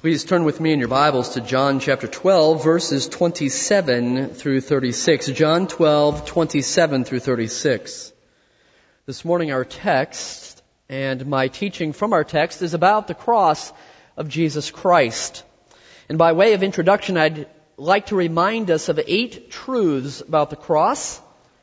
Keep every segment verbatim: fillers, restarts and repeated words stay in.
Please turn with me in your Bibles to John chapter twelve, verses twenty-seven through thirty-six. John twelve, twenty-seven through thirty-six. This morning our text and my teaching from our text is about the cross of Jesus Christ. And by way of introduction, I'd like to remind us of eight truths about the cross.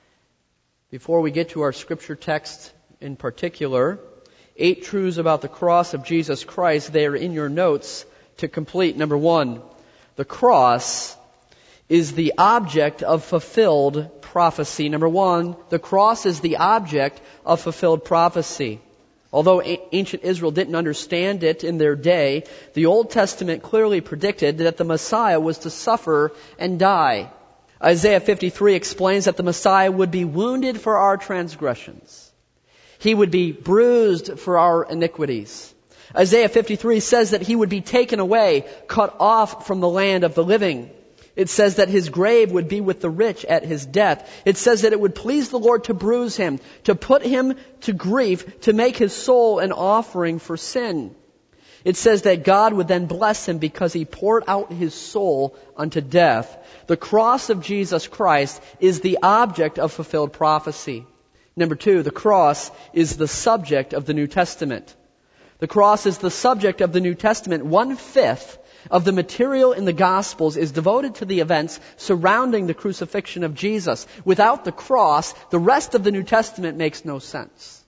Before we get to our scripture text in particular, eight truths about the cross of Jesus Christ. They are in your notes to complete. Number one, the cross is the object of fulfilled prophecy. Number one, the cross is the object of fulfilled prophecy. Although ancient Israel didn't understand it in their day, the Old Testament clearly predicted that the Messiah was to suffer and die. Isaiah fifty-three explains that the Messiah would be wounded for our transgressions. He would be bruised for our iniquities. Isaiah fifty-three says that he would be taken away, cut off from the land of the living. It says that his grave would be with the rich at his death. It says that it would please the Lord to bruise him, to put him to grief, to make his soul an offering for sin. It says that God would then bless him because he poured out his soul unto death. The cross of Jesus Christ is the object of fulfilled prophecy. Number two, the cross is the subject of the New Testament. The cross is the subject of the New Testament. One-fifth of the material in the Gospels is devoted to the events surrounding the crucifixion of Jesus. Without the cross, the rest of the New Testament makes no sense.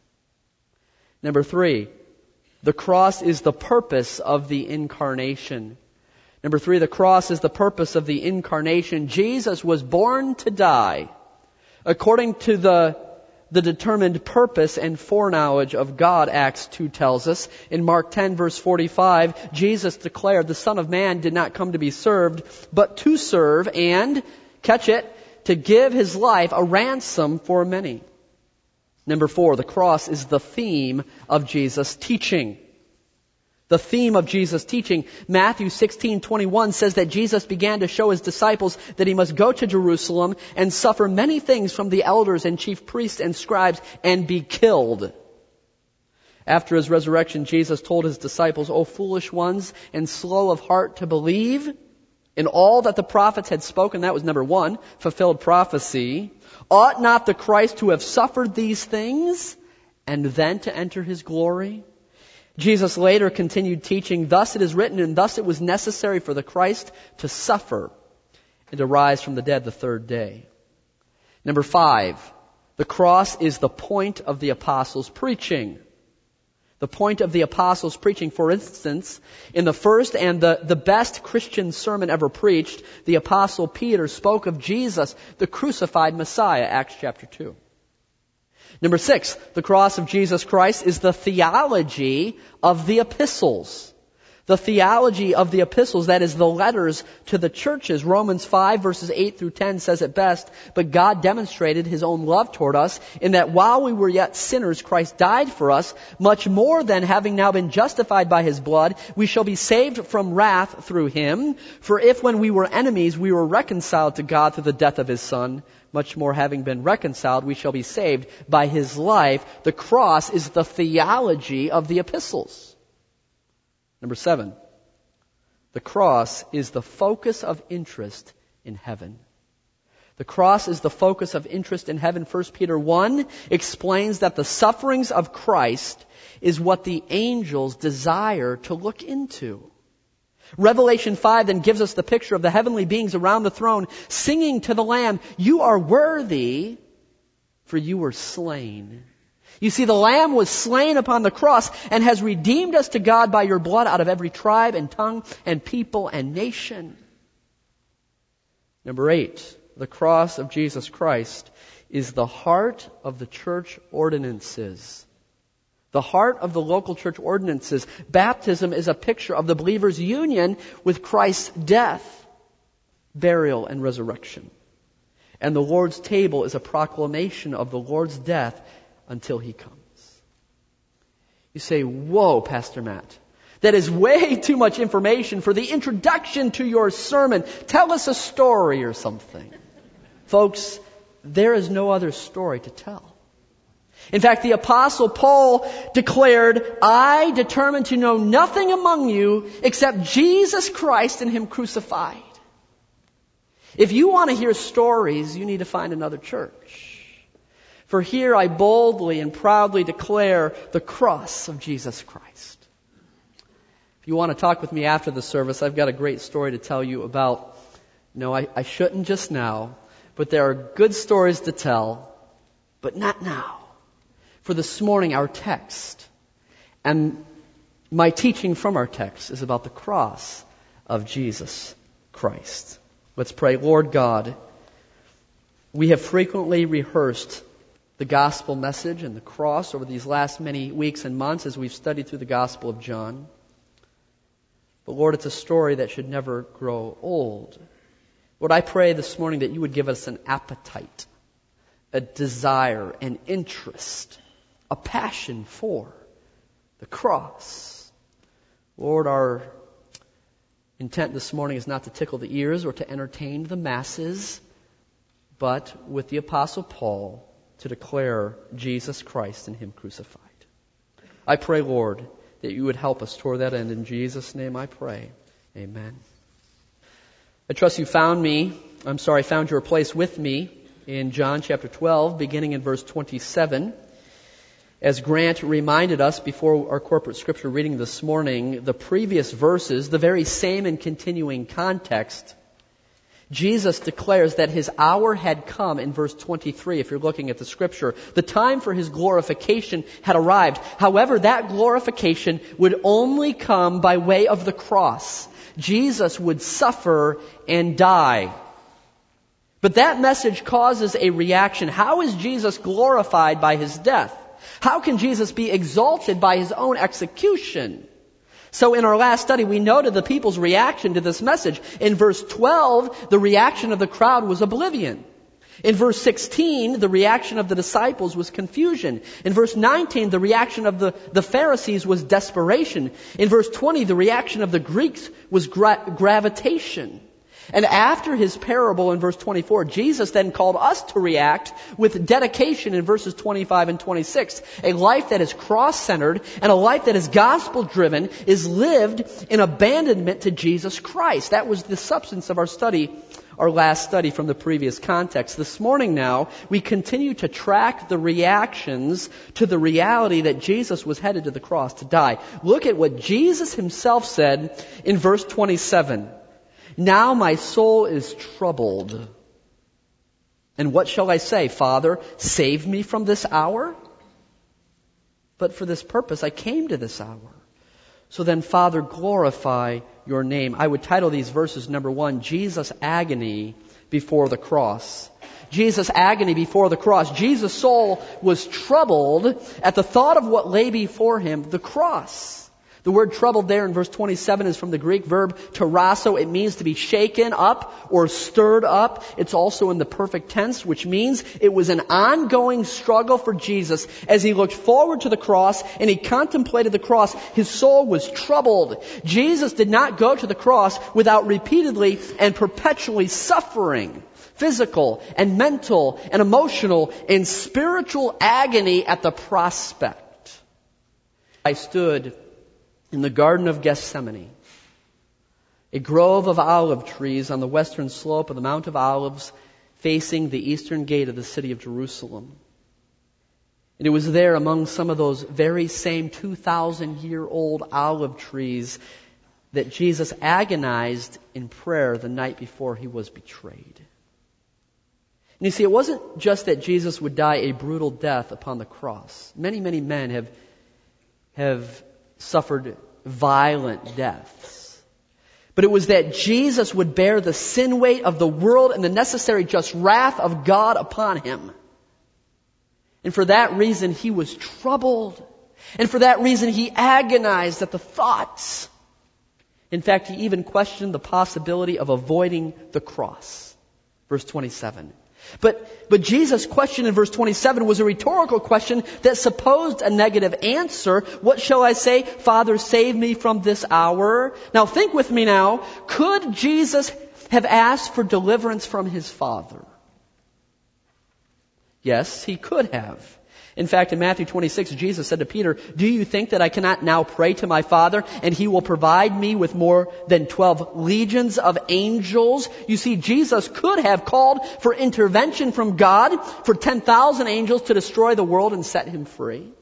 Number three, the cross is the purpose of the incarnation. Number three, the cross is the purpose of the incarnation. Jesus was born to die according to the The determined purpose and foreknowledge of God, Acts two tells us. In Mark ten, verse forty-five, Jesus declared, the Son of Man did not come to be served, but to serve and, catch it, to give his life a ransom for many. Number four, the cross is the theme of Jesus' teaching. The theme of Jesus' teaching. Matthew sixteen twenty-one says that Jesus began to show his disciples that he must go to Jerusalem and suffer many things from the elders and chief priests and scribes and be killed. After his resurrection, Jesus told his disciples, O foolish ones and slow of heart to believe in all that the prophets had spoken. That was number one, fulfilled prophecy. Ought not the Christ to have suffered these things and then to enter his glory? Jesus later continued teaching, thus it is written, and thus it was necessary for the Christ to suffer and to rise from the dead the third day. Number five, the cross is the point of the apostles' preaching. The point of the apostles' preaching. For instance, in the first and the, the best Christian sermon ever preached, the apostle Peter spoke of Jesus, the crucified Messiah, Acts chapter two. Number six, the cross of Jesus Christ is the theology of the epistles. The theology of the epistles, that is the letters to the churches. Romans five verses eight through ten says it best, but God demonstrated his own love toward us in that while we were yet sinners, Christ died for us. Much more than having now been justified by his blood, we shall be saved from wrath through him. For if when we were enemies, we were reconciled to God through the death of his Son, much more having been reconciled, we shall be saved by his life. The cross is the theology of the epistles. Number seven, the cross is the focus of interest in heaven. The cross is the focus of interest in heaven. First Peter one explains that the sufferings of Christ is what the angels desire to look into. Revelation five then gives us the picture of the heavenly beings around the throne singing to the Lamb, you are worthy, for you were slain. You see, the Lamb was slain upon the cross and has redeemed us to God by your blood out of every tribe and tongue and people and nation. Number eight, the cross of Jesus Christ is the heart of the church ordinances. The heart of the local church ordinances. Baptism is a picture of the believer's union with Christ's death, burial, and resurrection. And the Lord's table is a proclamation of the Lord's death until he comes. You say, whoa, Pastor Matt. That is way too much information for the introduction to your sermon. Tell us a story or something. Folks, there is no other story to tell. In fact, the Apostle Paul declared, I determined to know nothing among you except Jesus Christ and Him crucified. If you want to hear stories, you need to find another church. For here I boldly and proudly declare the cross of Jesus Christ. If you want to talk with me after the service, I've got a great story to tell you about. No, I, I shouldn't just now, but there are good stories to tell, but not now. For this morning, our text and my teaching from our text is about the cross of Jesus Christ. Let's pray. Lord God, we have frequently rehearsed the gospel message and the cross over these last many weeks and months as we've studied through the Gospel of John. But Lord, it's a story that should never grow old. Lord, I pray this morning that you would give us an appetite, a desire, an interest, a passion for the cross. Lord, our intent this morning is not to tickle the ears or to entertain the masses, but with the Apostle Paul to declare Jesus Christ and Him crucified. I pray, Lord, that you would help us toward that end. In Jesus' name I pray. Amen. I trust you found me, I'm sorry, found your place with me in John chapter twelve, beginning in verse twenty-seven. As Grant reminded us before our corporate scripture reading this morning, the previous verses, the very same and continuing context, Jesus declares that His hour had come in verse twenty-three, if you're looking at the scripture. The time for His glorification had arrived. However, that glorification would only come by way of the cross. Jesus would suffer and die. But that message causes a reaction. How is Jesus glorified by His death? How can Jesus be exalted by His own execution? So in our last study, we noted the people's reaction to this message. In verse twelve, the reaction of the crowd was oblivion. In verse sixteen, the reaction of the disciples was confusion. In verse nineteen, the reaction of the, the Pharisees was desperation. In verse twenty, the reaction of the Greeks was gra- gravitation. And after His parable in verse twenty-four, Jesus then called us to react with dedication in verses twenty-five and twenty-six. A life that is cross-centered and a life that is gospel-driven is lived in abandonment to Jesus Christ. That was the substance of our study, our last study from the previous context. This morning now, we continue to track the reactions to the reality that Jesus was headed to the cross to die. Look at what Jesus Himself said in verse twenty-seven. Now my soul is troubled. And what shall I say? Father, save me from this hour? But for this purpose I came to this hour. So then, Father, glorify your name. I would title these verses, number one, Jesus' agony before the cross. Jesus' agony before the cross. Jesus' soul was troubled at the thought of what lay before Him, the cross. The word troubled there in verse twenty-seven is from the Greek verb tarasso. It means to be shaken up or stirred up. It's also in the perfect tense, which means it was an ongoing struggle for Jesus as He looked forward to the cross and He contemplated the cross. His soul was troubled. Jesus did not go to the cross without repeatedly and perpetually suffering. Physical and mental and emotional and spiritual agony at the prospect. I stood in the Garden of Gethsemane, a grove of olive trees on the western slope of the Mount of Olives facing the eastern gate of the city of Jerusalem. And it was there among some of those very same two thousand year old olive trees that Jesus agonized in prayer the night before He was betrayed. And you see, it wasn't just that Jesus would die a brutal death upon the cross. Many, many men have have suffered violent deaths. But it was that Jesus would bear the sin weight of the world and the necessary just wrath of God upon Him. And for that reason, He was troubled. And for that reason, He agonized at the thoughts. In fact, He even questioned the possibility of avoiding the cross. Verse twenty-seven. But, but Jesus' question in verse twenty-seven was a rhetorical question that supposed a negative answer. What shall I say? Father, save me from this hour. Now think with me now. Could Jesus have asked for deliverance from His Father? Yes, He could have. In fact, in Matthew twenty-six, Jesus said to Peter, "Do you think that I cannot now pray to my Father, and He will provide me with more than twelve legions of angels?" You see, Jesus could have called for intervention from God for ten thousand angels to destroy the world and set Him free.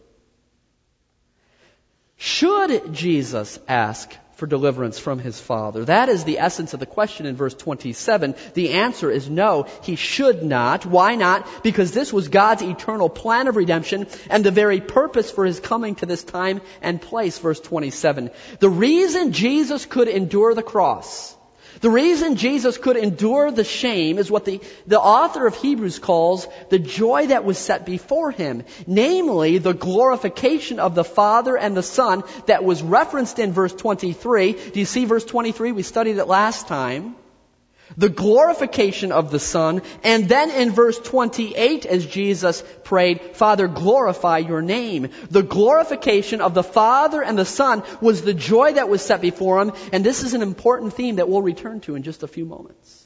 Should Jesus ask for deliverance from His Father? That is the essence of the question in verse twenty-seven. The answer is no, He should not. Why not? Because this was God's eternal plan of redemption and the very purpose for His coming to this time and place. Verse twenty-seven. The reason Jesus could endure the cross, the reason Jesus could endure the shame is what the, the author of Hebrews calls the joy that was set before Him. Namely, the glorification of the Father and the Son that was referenced in verse twenty-three. Do you see verse twenty-three? We studied it last time. The glorification of the Son. And then in verse twenty-eight, as Jesus prayed, "Father, glorify your name." The glorification of the Father and the Son was the joy that was set before Him. And this is an important theme that we'll return to in just a few moments.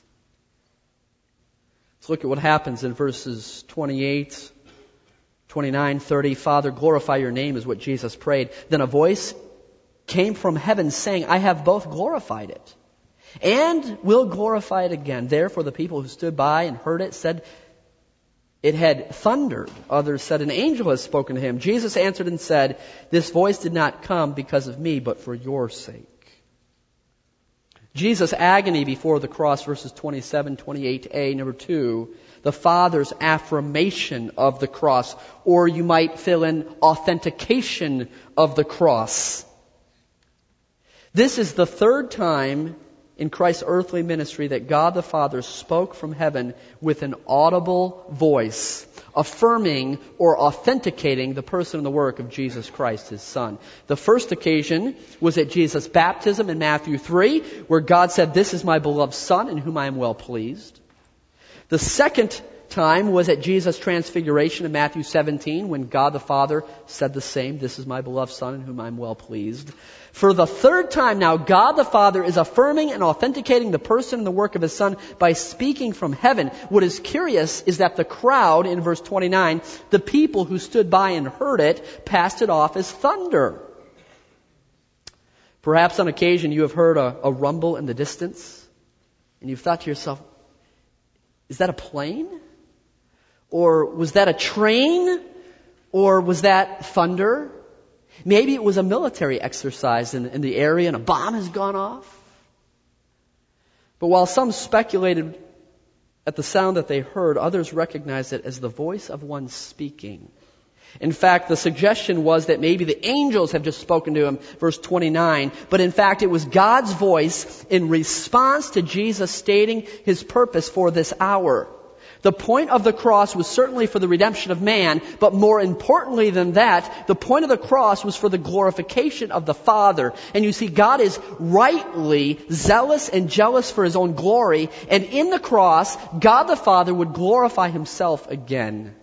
Let's look at what happens in verses twenty-eight, twenty-nine, thirty. "Father, glorify your name," is what Jesus prayed. Then a voice came from heaven saying, "I have both glorified it and will glorify it again." Therefore the people who stood by and heard it said it had thundered. Others said, "An angel has spoken to him." Jesus answered and said, "This voice did not come because of me, but for your sake." Jesus' agony before the cross, verses twenty-seven, twenty-eight a. Number two, the Father's affirmation of the cross, or you might fill in authentication of the cross. This is the third time in Christ's earthly ministry that God the Father spoke from heaven with an audible voice, affirming or authenticating the person and the work of Jesus Christ, His Son. The first occasion was at Jesus' baptism in Matthew three, where God said, "This is my beloved Son in whom I am well pleased." The second time was at Jesus' transfiguration in Matthew seventeen, when God the Father said the same, "This is my beloved Son in whom I am well pleased." For the third time now, God the Father is affirming and authenticating the person and the work of His Son by speaking from heaven. What is curious is that the crowd, in verse twenty-nine, the people who stood by and heard it, passed it off as thunder. Perhaps on occasion you have heard a, a rumble in the distance, and you've thought to yourself, is that a plane? Or was that a train? Or was that thunder? Maybe it was a military exercise in, in the area and a bomb has gone off. But while some speculated at the sound that they heard, others recognized it as the voice of one speaking. In fact, the suggestion was that maybe the angels have just spoken to him, verse twenty-nine. But in fact, it was God's voice in response to Jesus stating His purpose for this hour. The point of the cross was certainly for the redemption of man, but more importantly than that, the point of the cross was for the glorification of the Father. And you see, God is rightly zealous and jealous for His own glory, and in the cross, God the Father would glorify Himself again.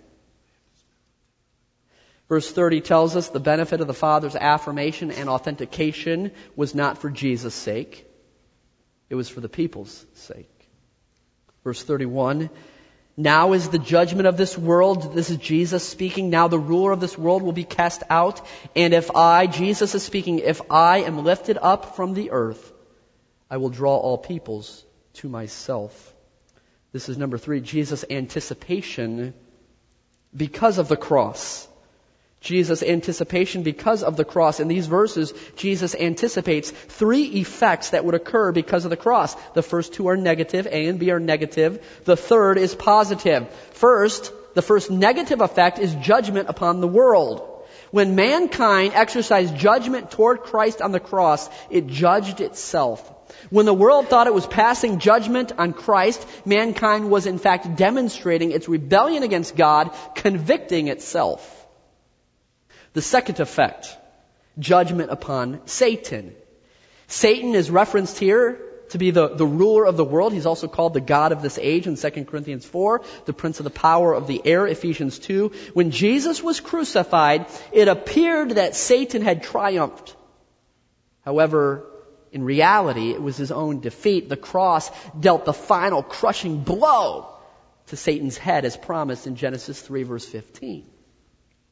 Verse thirty tells us the benefit of the Father's affirmation and authentication was not for Jesus' sake. It was for the people's sake. Verse thirty-one, "Now is the judgment of this world," this is Jesus speaking, "now the ruler of this world will be cast out. And if I," Jesus is speaking, "if I am lifted up from the earth, I will draw all peoples to myself." This is number three, Jesus' anticipation because of the cross. Jesus' anticipation because of the cross. In these verses, Jesus anticipates three effects that would occur because of the cross. The first two are negative. A and B are negative. The third is positive. First, the first negative effect is judgment upon the world. When mankind exercised judgment toward Christ on the cross, it judged itself. When the world thought it was passing judgment on Christ, mankind was in fact demonstrating its rebellion against God, convicting itself. The second effect, judgment upon Satan. Satan is referenced here to be the, the ruler of the world. He's also called the god of this age in Second Corinthians four, the prince of the power of the air, Ephesians two. When Jesus was crucified, it appeared that Satan had triumphed. However, in reality, it was his own defeat. The cross dealt the final crushing blow to Satan's head as promised in Genesis three verse fifteen.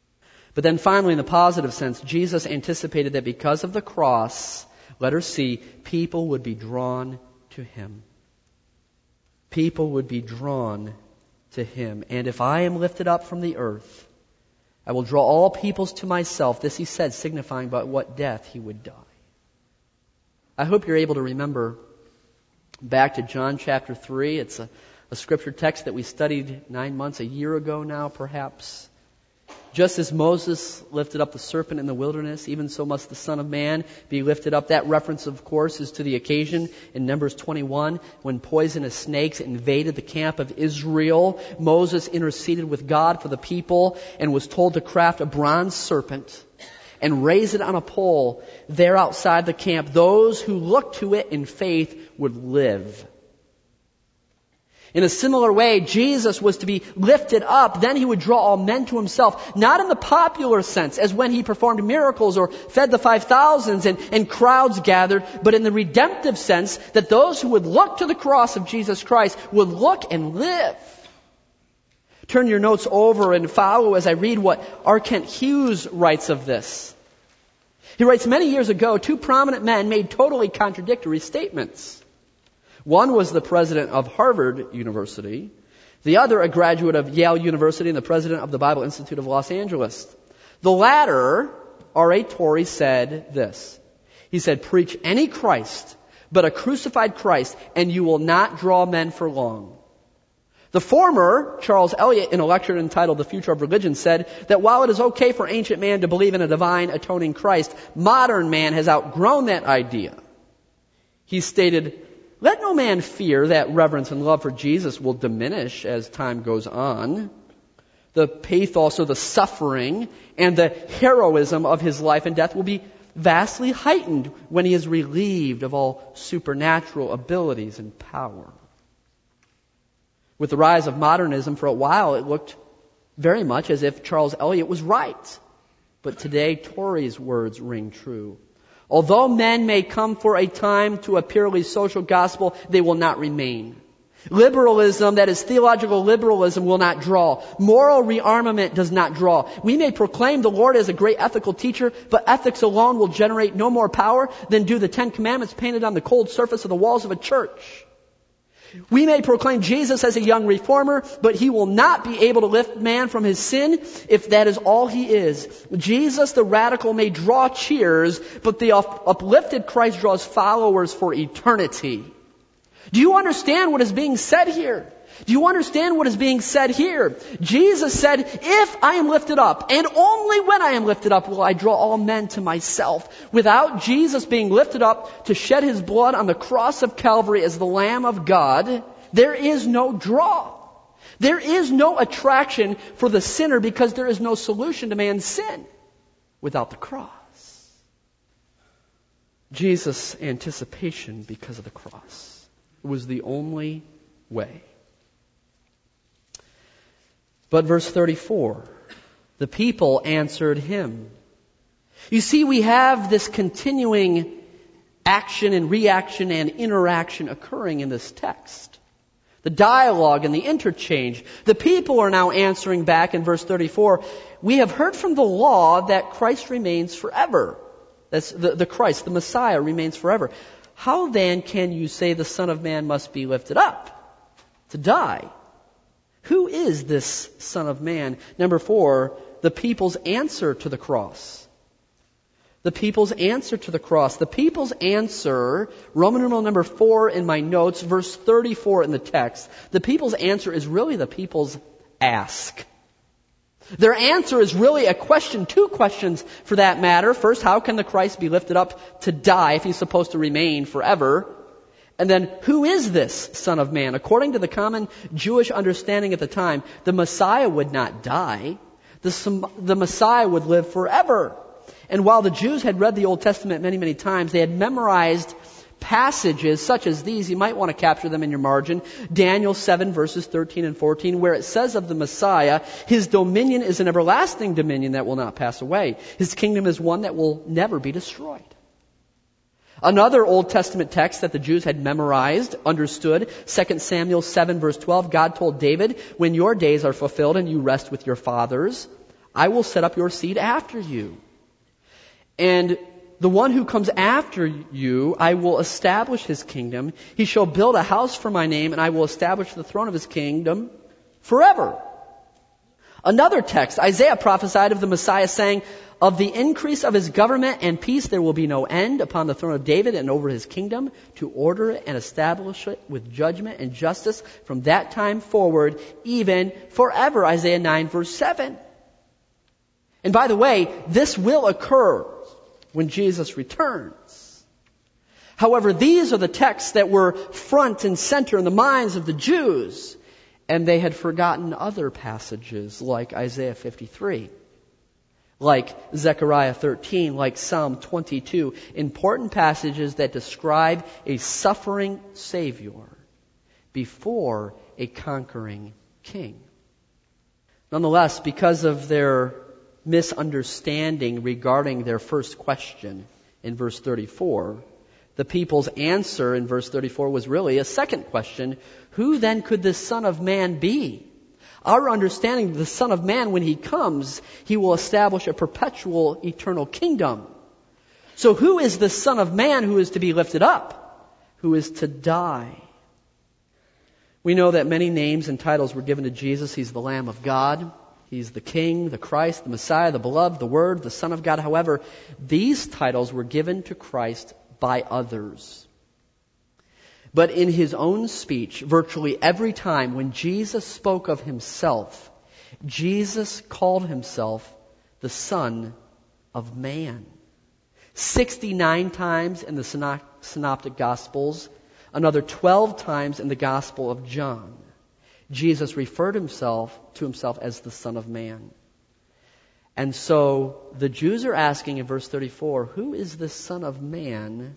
But then finally, in the positive sense, Jesus anticipated that because of the cross, letter C, people would be drawn to Him. People would be drawn to Him. And if I am lifted up from the earth, I will draw all peoples to myself. This He said, signifying by what death He would die. I hope you're able to remember back to John chapter three. It's a, a scripture text that we studied nine months, a year ago now, perhaps. Just as Moses lifted up the serpent in the wilderness, even so must the Son of Man be lifted up. That reference, of course, is to the occasion in Numbers twenty-one when poisonous snakes invaded the camp of Israel. Moses interceded with God for the people and was told to craft a bronze serpent and raise it on a pole there outside the camp. Those who looked to it in faith would live. In a similar way, Jesus was to be lifted up. Then He would draw all men to Himself. Not in the popular sense, as when He performed miracles or fed the five thousands and, and crowds gathered, but in the redemptive sense that those who would look to the cross of Jesus Christ would look and live. Turn your notes over and follow as I read what R. Kent Hughes writes of this. He writes, many years ago, two prominent men made totally contradictory statements. One was the president of Harvard University. The other, a graduate of Yale University and the president of the Bible Institute of Los Angeles. The latter, R A Torrey, said this. He said, preach any Christ, but a crucified Christ, and you will not draw men for long. The former, Charles Eliot, in a lecture entitled The Future of Religion, said that while it is okay for ancient man to believe in a divine atoning Christ, modern man has outgrown that idea. He stated, let no man fear that reverence and love for Jesus will diminish as time goes on. The pathos, or the suffering, and the heroism of His life and death will be vastly heightened when He is relieved of all supernatural abilities and power. With the rise of modernism, for a while it looked very much as if Charles Eliot was right. But today, Torrey's words ring true. Although men may come for a time to a purely social gospel, they will not remain. Liberalism, that is theological liberalism, will not draw. Moral rearmament does not draw. We may proclaim the Lord as a great ethical teacher, but ethics alone will generate no more power than do the Ten Commandments painted on the cold surface of the walls of a church. We may proclaim Jesus as a young reformer, but He will not be able to lift man from his sin if that is all He is. Jesus, the radical, may draw cheers, but the uplifted Christ draws followers for eternity. Do you understand what is being said here? Do you understand what is being said here? Jesus said, if I am lifted up, and only when I am lifted up will I draw all men to myself. Without Jesus being lifted up to shed His blood on the cross of Calvary as the Lamb of God, there is no draw. There is no attraction for the sinner because there is no solution to man's sin without the cross. Jesus' anticipation because of the cross was the only way. But verse thirty-four, the people answered Him. You see, we have this continuing action and reaction and interaction occurring in this text. The dialogue and the interchange. The people are now answering back in verse thirty-four, we have heard from the law that Christ remains forever. That's the, the Christ, the Messiah, remains forever. How then can you say the Son of Man must be lifted up to die? Who is this Son of Man? Number four, the people's answer to the cross. The people's answer to the cross. The people's answer, Roman numeral number four in my notes, verse thirty-four in the text. The people's answer is really the people's ask. Their answer is really a question, two questions for that matter. First, how can the Christ be lifted up to die if He's supposed to remain forever? And then, who is this Son of Man? According to the common Jewish understanding at the time, the Messiah would not die. The, the Messiah would live forever. And while the Jews had read the Old Testament many, many times, they had memorized passages such as these. You might want to capture them in your margin. Daniel seven verses thirteen and fourteen, where it says of the Messiah, His dominion is an everlasting dominion that will not pass away. His kingdom is one that will never be destroyed. Another Old Testament text that the Jews had memorized, understood, Second Samuel seven verse twelve, God told David, when your days are fulfilled and you rest with your fathers, I will set up your seed after you. And the one who comes after you, I will establish his kingdom. He shall build a house for my name, and I will establish the throne of his kingdom forever. Another text, Isaiah prophesied of the Messiah, saying, of the increase of his government and peace there will be no end upon the throne of David and over his kingdom, to order it and establish it with judgment and justice from that time forward, even forever. Isaiah nine verse seven. And by the way, this will occur when Jesus returns. However, these are the texts that were front and center in the minds of the Jews, and they had forgotten other passages like Isaiah fifty-three, like Zechariah thirteen, like Psalm twenty-two, important passages that describe a suffering Savior before a conquering king. Nonetheless, because of their misunderstanding regarding their first question in verse thirty-four, the people's answer in verse thirty-four was really a second question: who then could the Son of Man be? Our understanding of the Son of Man, when he comes, he will establish a perpetual eternal kingdom. So who is the Son of Man who is to be lifted up, who is to die? We know that many names and titles were given to Jesus. He's the Lamb of God. He's the King, the Christ, the Messiah, the Beloved, the Word, the Son of God. However, these titles were given to Christ by others. But in his own speech, virtually every time when Jesus spoke of himself, Jesus called himself the Son of Man. sixty-nine times in the Synoptic Gospels, another twelve times in the Gospel of John, Jesus referred himself to himself as the Son of Man. And so the Jews are asking in verse thirty-four, who is this Son of Man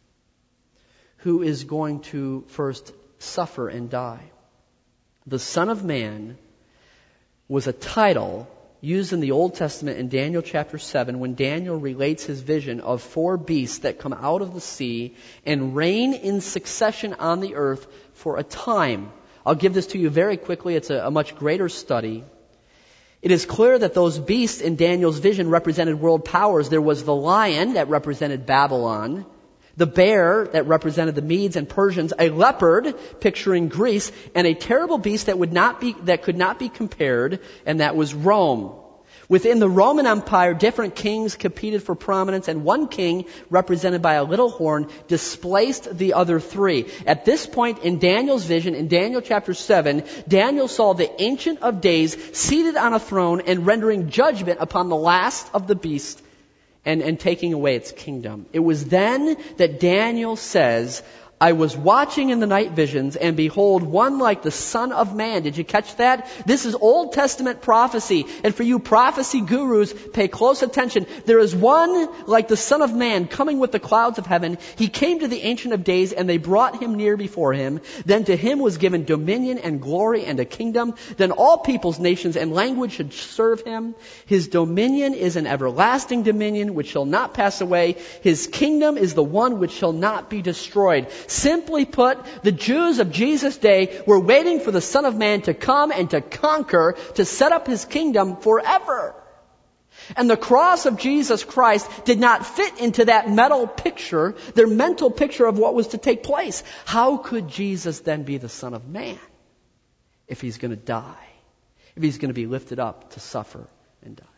who is going to first suffer and die? The Son of Man was a title used in the Old Testament in Daniel chapter seven, when Daniel relates his vision of four beasts that come out of the sea and reign in succession on the earth for a time. I'll give this to you very quickly. It's a, a much greater study. It is clear that those beasts in Daniel's vision represented world powers. There was the lion that represented Babylon, the bear that represented the Medes and Persians, a leopard picturing Greece, and a terrible beast that would not be that could not be compared, and that was Rome. Within the Roman Empire, different kings competed for prominence, and one king, represented by a little horn, displaced the other three. At this point in Daniel's vision, in Daniel chapter seven, Daniel saw the Ancient of Days seated on a throne and rendering judgment upon the last of the beasts and, and taking away its kingdom. It was then that Daniel says, I was watching in the night visions, and behold, one like the Son of Man. Did you catch that? This is Old Testament prophecy. And for you prophecy gurus, pay close attention. There is one like the Son of Man coming with the clouds of heaven. He came to the Ancient of Days, and they brought him near before him. Then to him was given dominion and glory and a kingdom. Then all peoples, nations, and language should serve him. His dominion is an everlasting dominion which shall not pass away. His kingdom is the one which shall not be destroyed. Simply put, the Jews of Jesus' day were waiting for the Son of Man to come and to conquer, to set up his kingdom forever. And the cross of Jesus Christ did not fit into that mental picture, their mental picture of what was to take place. How could Jesus then be the Son of Man if he's going to die, if he's going to be lifted up to suffer and die?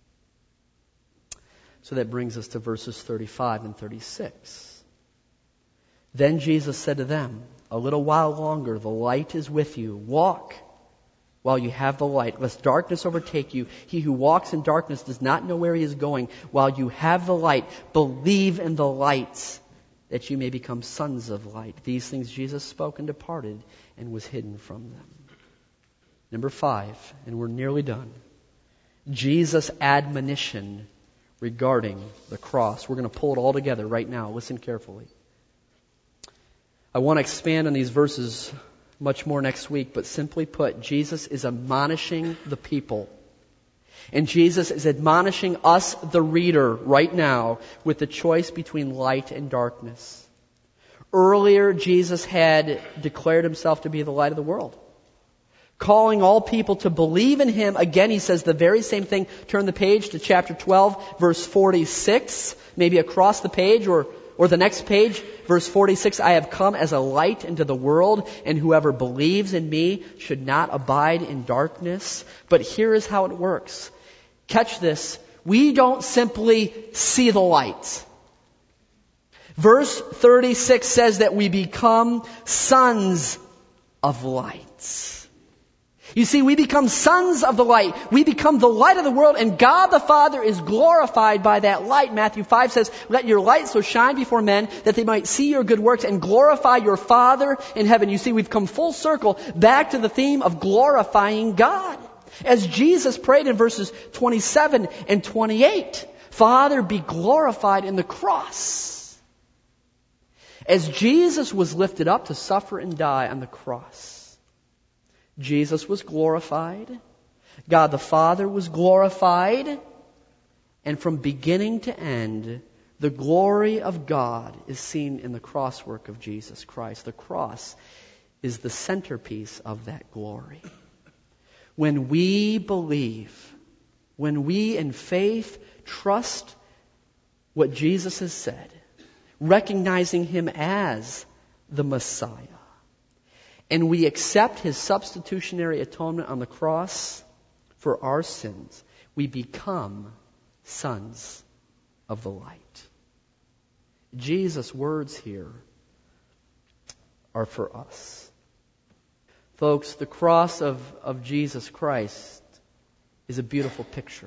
So that brings us to verses thirty-five and thirty-six. Then Jesus said to them, a little while longer, the light is with you. Walk while you have the light, lest darkness overtake you. He who walks in darkness does not know where he is going. While you have the light, believe in the light, that you may become sons of light. These things Jesus spoke and departed, and was hidden from them. Number five, and we're nearly done. Jesus' admonition regarding the cross. We're going to pull it all together right now. Listen carefully. I want to expand on these verses much more next week, but simply put, Jesus is admonishing the people. And Jesus is admonishing us, the reader, right now, with the choice between light and darkness. Earlier, Jesus had declared himself to be the light of the world. calling all people to believe in Him. Again, He says the very same thing. Turn the page to chapter twelve, verse forty-six, maybe across the page or Or the next page, verse forty-six, I have come as a light into the world, and whoever believes in me should not abide in darkness. But here is how it works. Catch this. We don't simply see the light. Verse thirty-six says that we become sons of light. You see, we become sons of the light. We become the light of the world, and God the Father is glorified by that light. Matthew five says, let your light so shine before men that they might see your good works and glorify your Father in heaven. You see, we've come full circle back to the theme of glorifying God. As Jesus prayed in verses twenty-seven and twenty-eight, Father, be glorified in the cross. As Jesus was lifted up to suffer and die on the cross, Jesus was glorified. God the Father was glorified. And from beginning to end, the glory of God is seen in the cross work of Jesus Christ. The cross is the centerpiece of that glory. When we believe, when we in faith trust what Jesus has said, recognizing Him as the Messiah, and we accept His substitutionary atonement on the cross for our sins, we become sons of the light. Jesus' words here are for us. Folks, the cross of, of Jesus Christ is a beautiful picture.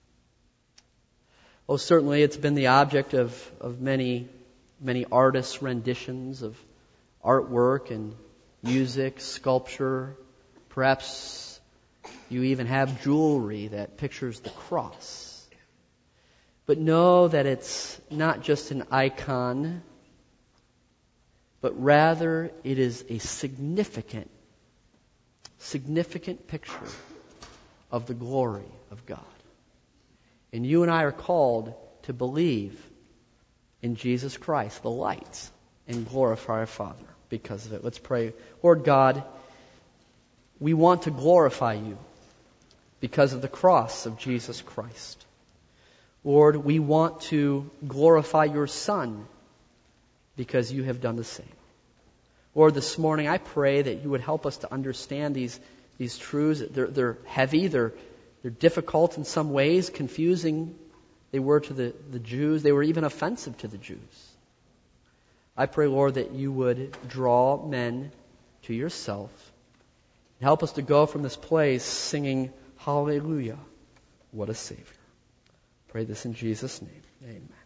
Oh, certainly it's been the object of, of many, many artists' renditions of artwork and music, sculpture. Perhaps you even have jewelry that pictures the cross. But know that it's not just an icon, but rather it is a significant, significant picture of the glory of God. And you and I are called to believe in Jesus Christ, the light, and glorify our Father because of it. Let's pray. Lord God, we want to glorify You because of the cross of Jesus Christ. Lord, we want to glorify Your Son because You have done the same. Lord, this morning I pray that You would help us to understand these, these truths. They're, they're heavy, they're, they're difficult in some ways, confusing they were to the, the Jews. They were even offensive to the Jews. I pray, Lord, that You would draw men to Yourself and help us to go from this place singing, Hallelujah, what a Savior. Pray this in Jesus' name. Amen.